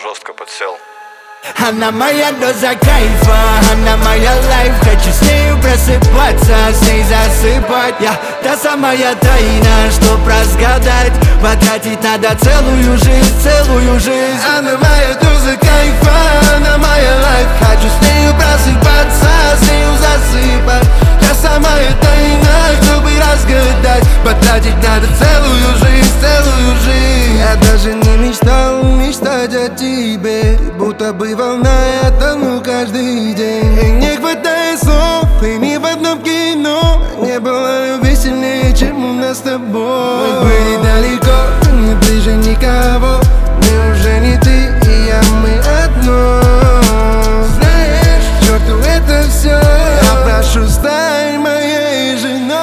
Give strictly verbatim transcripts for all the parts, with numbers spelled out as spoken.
жестко подсел. Она моя доза кайфа, она моя лайф. Хочу с нею просыпаться, с ней засыпать. Я та самая тайна, чтоб разгадать. Потратить надо целую жизнь, целую жизнь. Она моя доза кайфа, она моя лайф. Хочу с нею просыпаться, с нею засыпать. Та самая тайна, чтобы разгадать. Потратить надо целую жизнь, целую жизнь. Я даже не мечтал мечтать о тебе. Ты будто бы волна, я тону каждый день. И не хватает слов, и ни в одном кино не было любви сильнее, чем у нас с тобой. Мы были далеко, не ближе никого. Неужели ты и я, мы одно? Знаешь, к черту это все, я прошу, стань моей женой.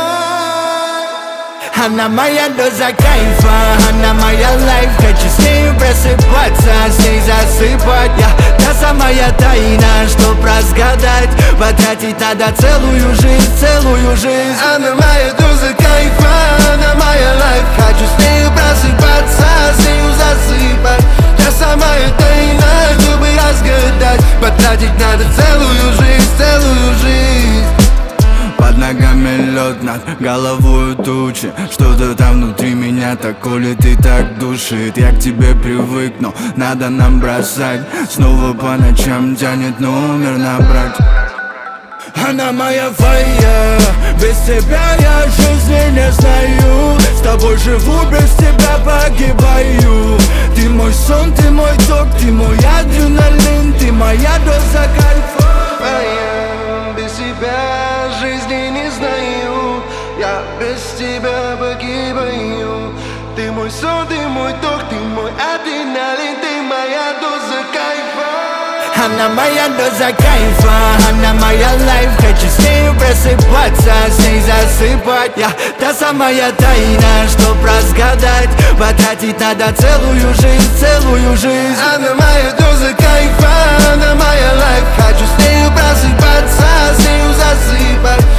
Она моя доза кайфа, она моя лайф. Хочу с нею просыпаться, с ней засыпать. Я та самая тайна, чтоб разгадать. Потратить надо целую жизнь, целую жизнь. Она моя доза кайфа, она моя лайф. Хочу с нею просыпаться, с нею засыпать. Та самая тайна, чтобы разгадать. Потратить надо целую жизнь, целую жизнь. Под ногами лед, над головой тучи. Что-то там внутри меня так колет и так душит. Я к тебе привык, но надо нам бросать. Снова по ночам тянет номер набрать. Она моя фая, без тебя я жизни не знаю. С тобой живу, без тебя погибаю. Ты мой сон, ты мой ток, ты мой адреналин. Ты моя доза кайфа. Фая, без тебя жизни не знаю. Я без тебя погибаю. Ты мой сон, ты мой ток, ты мой адреналин. Ты моя доза кайфа. Она моя доза кайфа, она моя лайф. Хочу с нею просыпаться, с ней засыпать. Я та самая тайна, чтоб разгадать. Потратить надо целую жизнь, целую жизнь. Она моя доза кайфа, она моя лайф. Хочу с нею просыпаться, с нею засыпать.